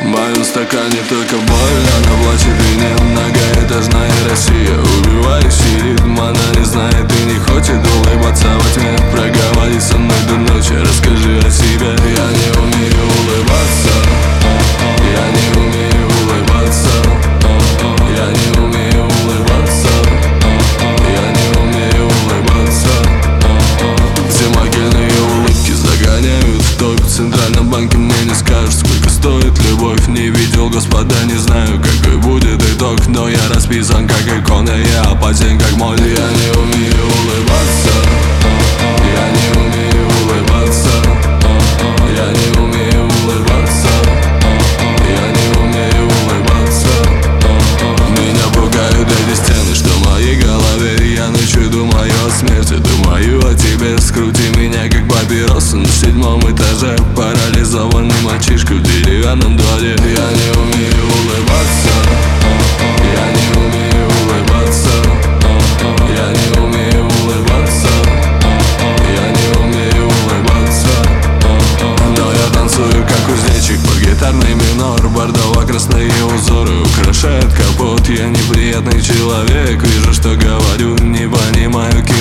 В моем стакане только боль, она плачет и не многоэтажная Россия убивает, сидит, она не знает и не хочет улыбаться во тьме. Проговори со мной до ночи, расскажи о себе. Я не умею улыбаться, я не умею улыбаться, я не умею улыбаться, я не умею улыбаться. Все могильные улыбки загоняют в топ. В Центральном банке мне не скажут, сколько стоит любовь. Не видел, господа, не знаю, какой будет итог. Но я расписан как икона, я апатен как моль. Я не умею улыбаться, я не умею улыбаться, я не умею улыбаться, я не умею улыбаться. Меня пугают эти стены, что в моей голове. Я ночью думаю о смерти, думаю о тебе. Скрути меня как папиросу на 7-м этаже. Парализованный мальчишка в деревянном дворе. Я не умею улыбаться, я не умею улыбаться, я не умею улыбаться, я не умею улыбаться. Но я танцую как кузнечик под гитарный минор. Бордово-красные узоры украшают капот. Я неприятный человек, вижу, что говорю, не понимаю,